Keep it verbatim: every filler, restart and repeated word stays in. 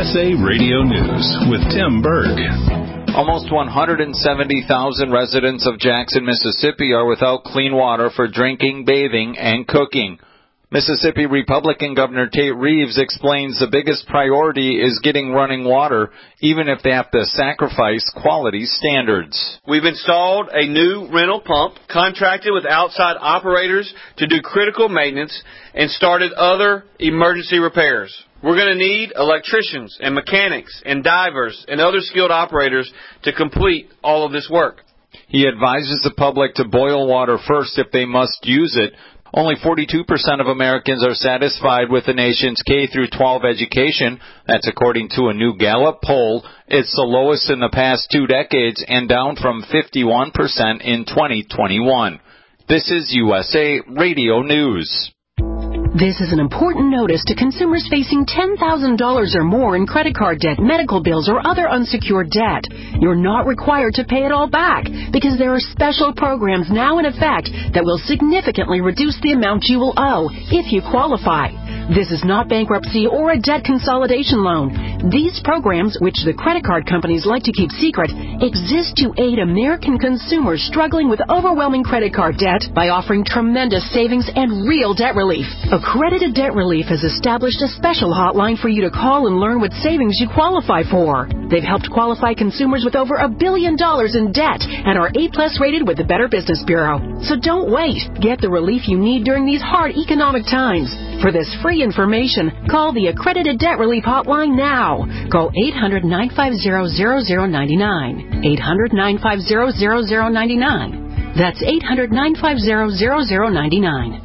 S A Radio News with Tim Berg. Almost one hundred seventy thousand residents of Jackson, Mississippi are without clean water for drinking, bathing, and cooking. Mississippi Republican Governor Tate Reeves explains the biggest priority is getting running water, even if they have to sacrifice quality standards. We've installed a new rental pump, contracted with outside operators to do critical maintenance, and started other emergency repairs. We're going to need electricians and mechanics and divers and other skilled operators to complete all of this work. He advises the public to boil water first if they must use it. Only forty-two percent of Americans are satisfied with the nation's K through twelve education. That's according to a new Gallup poll. It's the lowest in the past two decades and down from fifty-one percent in twenty twenty-one. This is U S A Radio News. This is an important notice to consumers facing ten thousand dollars or more in credit card debt, medical bills, or other unsecured debt. You're not required to pay it all back because there are special programs now in effect that will significantly reduce the amount you will owe if you qualify. This is not bankruptcy or a debt consolidation loan. These programs, which the credit card companies like to keep secret, exist to aid American consumers struggling with overwhelming credit card debt by offering tremendous savings and real debt relief. Accredited Debt Relief has established a special hotline for you to call and learn what savings you qualify for. They've helped qualify consumers with over a billion dollars in debt and are A plus rated with the Better Business Bureau. So don't wait. Get the relief you need during these hard economic times. For this free information, call the Accredited Debt Relief Hotline now. Call eight hundred, nine five zero, zero zero nine nine. eight hundred, nine five zero, zero zero nine nine. That's eight hundred, nine five zero, zero zero nine nine.